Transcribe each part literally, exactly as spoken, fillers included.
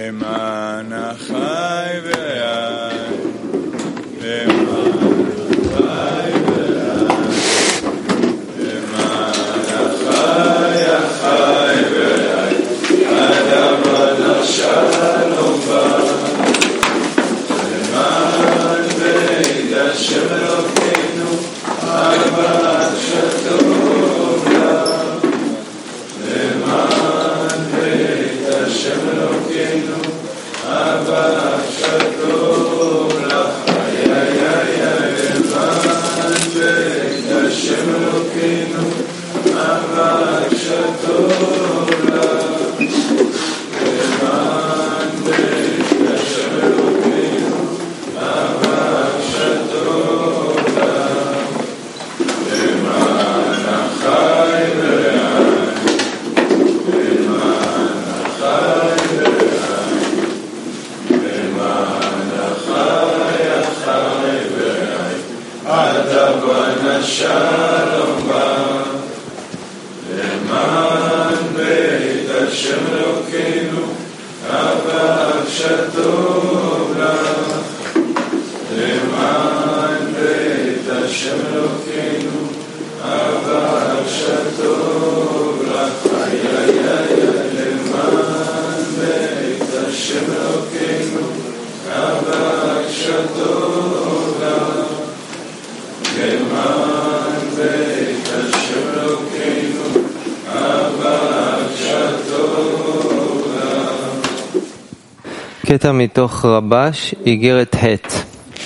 למען החי והי, למען החי והי, למען החי החי והי, עד הבנה שלום בא, למען בית השם אלוקינו, אהבת שטוב לה, למען בית השם אלוקינו, אהבת שטוב לך, איי איי איי, למען בית השם אלוקינו, אהבת שטוב לך, למען בית השם אלוקינו, אהבת שטוב לך, למען החי והי, למען החי והי, למען החי החי והי, עד הבנה שלום בא, למען בית השם אלוקינו, אהבת שטוב לך, למען בית השם אלוקינו, אהבת שטוב לך, איי איי איי, למען בית השם אלוקינו, אהבת שטוב לך, למען בית השם אלוקינו, אהבת שטוב לך. קטע מתוך רבש, איגרת ח'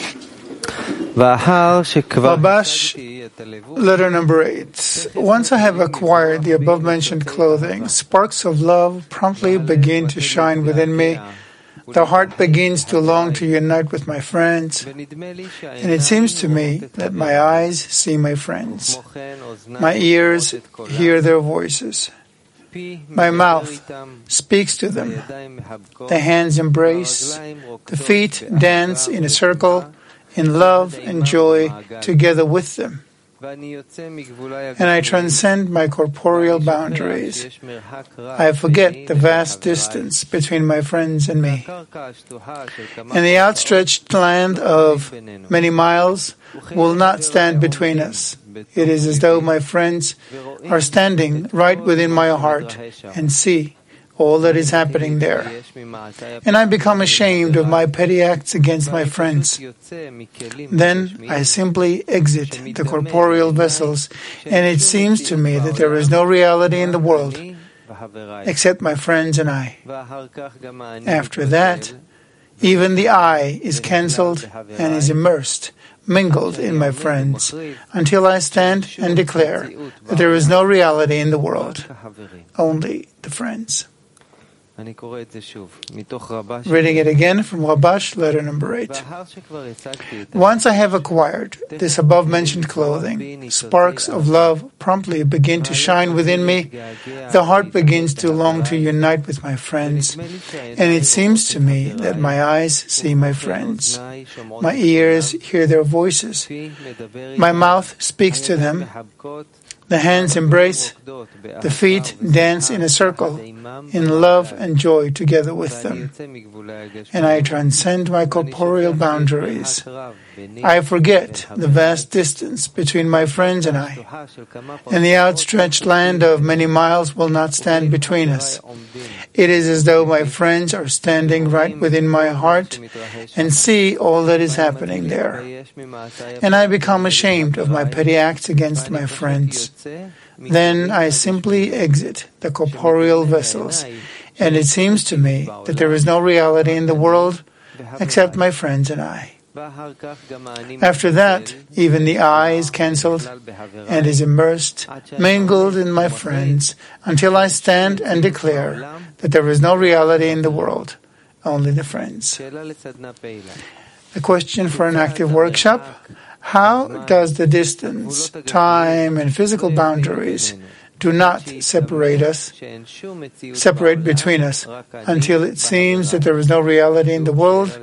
ואחר שכבר Rabash, letter number eight. Once I have acquired the above-mentioned clothing, sparks of love promptly begin to shine within me. The heart begins to long to unite with my friends, and it seems to me that my eyes see my friends, my ears hear their voices, my mouth speaks to them, the hands embrace, the feet dance in a circle, in love and joy together with them. And I transcend my corporeal boundaries. I forget the vast distance between my friends and me. And the outstretched land of many miles will not stand between us. It is as though my friends are standing right within my heart and see all that is happening there. And I become ashamed of my petty acts against my friends. Then I simply exit the corporeal vessels, and it seems to me that there is no reality in the world except my friends and I. After that, even the I is cancelled and is immersed, mingled in my friends, until I stand and declare that there is no reality in the world, only the friends. Reading it again from Rabash, letter number eight. Once I have acquired this above-mentioned clothing, sparks of love promptly begin to shine within me. The heart begins to long to unite with my friends, and it seems to me that my eyes see my friends, my ears hear their voices, my mouth speaks to them, the hands embrace, the feet dance in a circle, in love and joy together with them. And I transcend my corporeal boundaries. I forget the vast distance between my friends and I, and the outstretched land of many miles will not stand between us. It is as though my friends are standing right within my heart and see all that is happening there. And I become ashamed of my petty acts against my friends. Then I simply exit the corporeal vessels, and it seems to me that there is no reality in the world except my friends and I. After that, even the I is cancelled and is immersed, mingled in my friends, until I stand and declare that there is no reality in the world, only the friends. The question for an active workshop: how does the distance, time, and physical boundaries do not separate us, separate between us, until it seems that there is no reality in the world,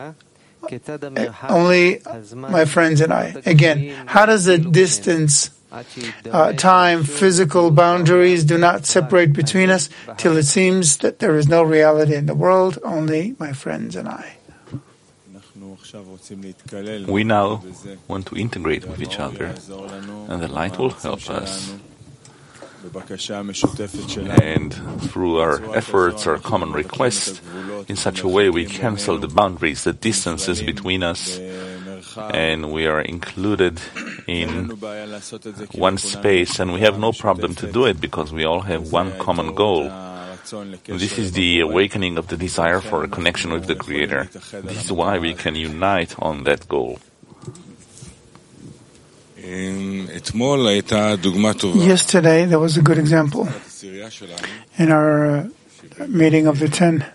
only my friends and I? Again, how does the distance uh, time, physical boundaries do not separate between us till it seems that there is no reality in the world, only my friends and I. We now want to integrate with each other, and the light will help us. And through our efforts, our common request, in such a way we cancel the boundaries, the distances between us, and we are included in one space, and we have no problem to do it because we all have one common goal. This is the awakening of the desire for a connection with the Creator. This is why we can unite on that goal. Yesterday, there was a good example in our uh, meeting of the ten.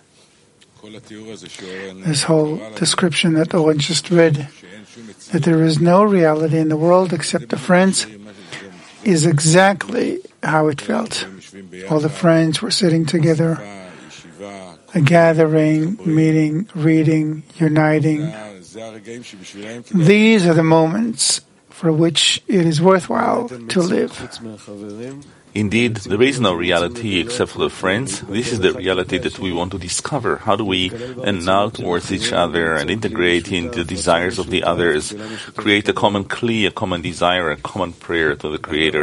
This whole description that Owen just read, that there is no reality in the world except the friends, is exactly how it felt. All the friends were sitting together, a gathering, meeting, reading, uniting. These are the moments for which it is worthwhile to live. Indeed, there is no reality except for the friends. This is the reality that we want to discover. How do we annul towards each other and integrate into the desires of the others, create a common kli, a common desire, a common prayer to the Creator?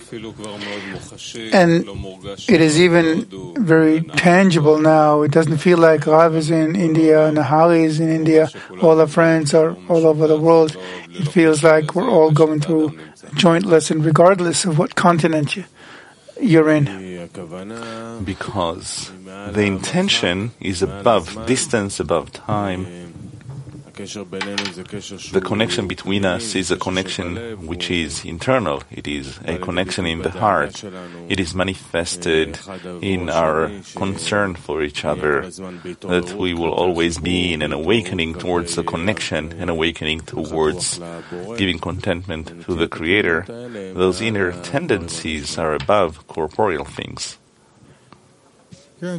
And it is even very tangible now. It doesn't feel like Rav is in India, Nahari is in India, all our friends are all over the world. It feels like we're all going through a joint lesson regardless of what continent you you're in. Because the intention is above distance, above time. The connection between us is a connection which is internal. It is a connection in the heart. It is manifested in our concern for each other, that we will always be in an awakening towards a connection, an awakening towards giving contentment to the Creator. Those inner tendencies are above corporeal things. Yeah,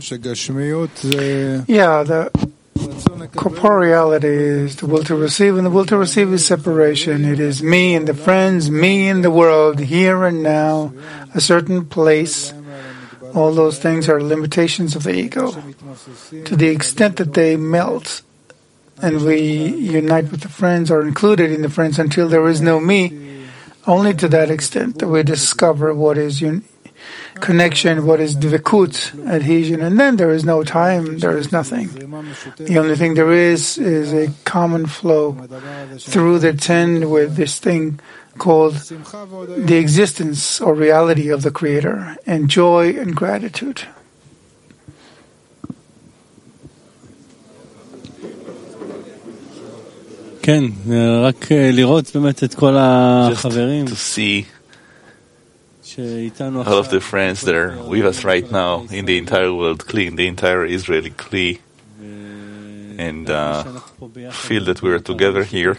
the corporeality is the will to receive, and the will to receive is separation. It is me and the friends, me and the world, here and now, a certain place. All those things are limitations of the ego. To the extent that they melt and we unite with the friends, or included in the friends until there is no me, only to that extent that we discover what is un- connection, what is dvekut, adhesion, and then there is no time, there is nothing. The only thing there is is a common flow through the ten with this thing called the existence or reality of the Creator, and joy and gratitude. כן, רק לראות באמת את כל החברים. Just to see all of the friends that are with us right now in the entire world Kli, in the entire Israeli Kli, and uh, feel that we are together here.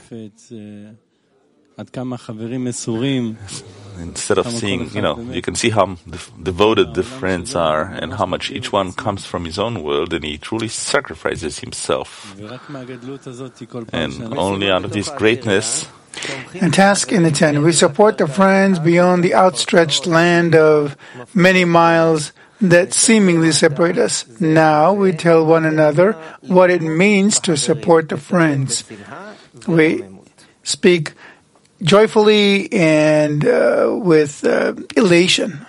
Instead of seeing, you know, you can see how devoted the friends are and how much each one comes from his own world, and he truly sacrifices himself. And only out of this greatness. And task in the ten, we support the friends beyond the outstretched land of many miles that seemingly separate us. Now we tell one another what it means to support the friends. We speak joyfully and uh, with uh, elation.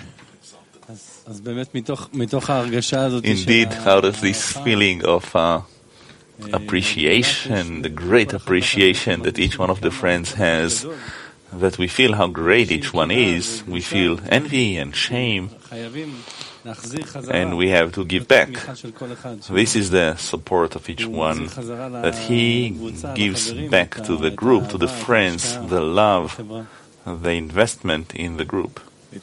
Indeed, out of this feeling of uh, appreciation, the great appreciation that each one of the friends has, that we feel how great each one is, we feel envy and shame, and we have to give back. This is the support of each one, that he gives back to the group, to the friends, the love, the investment in the group.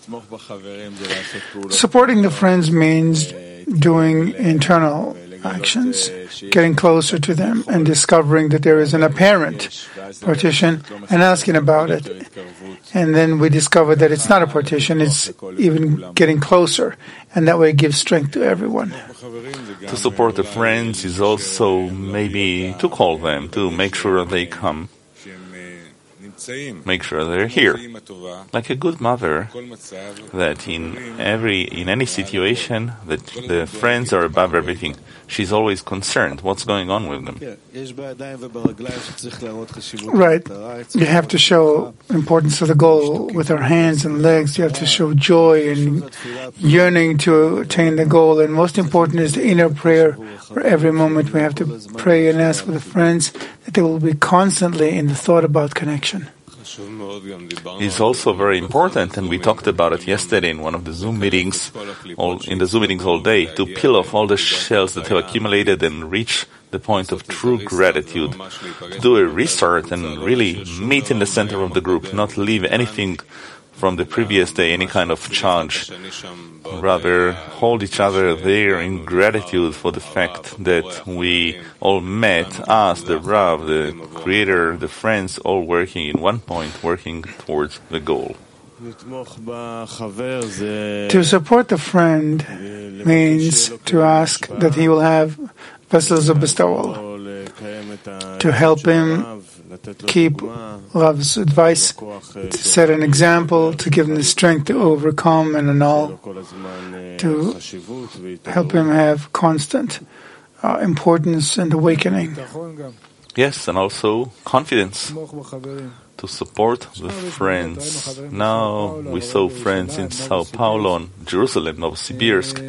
Supporting the friends means doing internal actions, getting closer to them and discovering that there is an apparent partition and asking about it. And then we discover that it's not a partition, it's even getting closer, and that way it gives strength to everyone. To support the friends is also maybe to call them, to make sure they come. make sure they're here. Like a good mother, that in every in any situation, that the friends are above everything. She's always concerned what's going on with them. Right. You have to show importance of the goal with our hands and legs. You have to show joy and yearning to attain the goal. And most important is the inner prayer. For every moment we have to pray and ask for the friends that they will be constantly in the thought about connection. Is also very important, and we talked about it yesterday in one of the Zoom meetings, all, in the Zoom meetings all day, to peel off all the shells that have accumulated and reach the point of true gratitude. To do a restart and really meet in the center of the group, not leave anything from the previous day, any kind of charge. Rather, hold each other there in gratitude for the fact that we all met, us, the Rav, the Creator, the friends, all working in one point, working towards the goal. To support the friend means to ask that he will have vessels of bestowal, to help him keep Rav's advice, to set an example, to give him the strength to overcome and annul, to help him have constant uh, importance and awakening. Yes, and also confidence to support the friends. Now we saw friends in Sao Paulo, Jerusalem, Novosibirsk.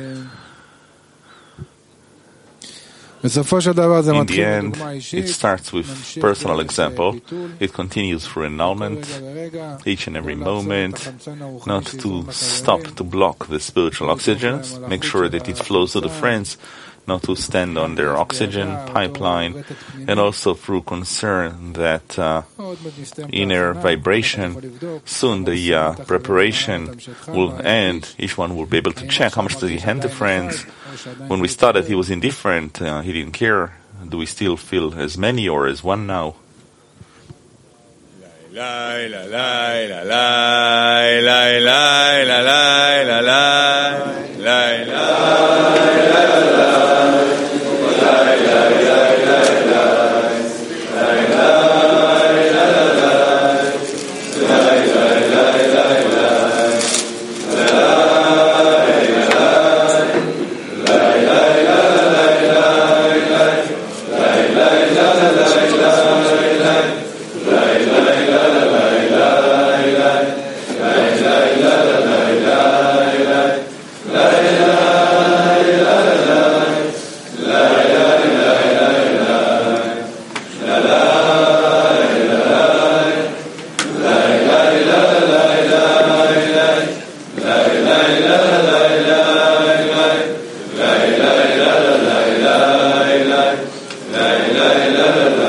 In the end, it starts with personal example. It continues through annulment, each and every moment, not to stop, to block the spiritual oxygen, make sure that it flows to the friends, not to stand on their oxygen pipeline, and also through concern that uh, inner vibration, soon the uh, preparation will end. Each one will be able to check how much did he hand the friends. When we started, he was indifferent, uh, he didn't care. Do we still feel as many or as one now? La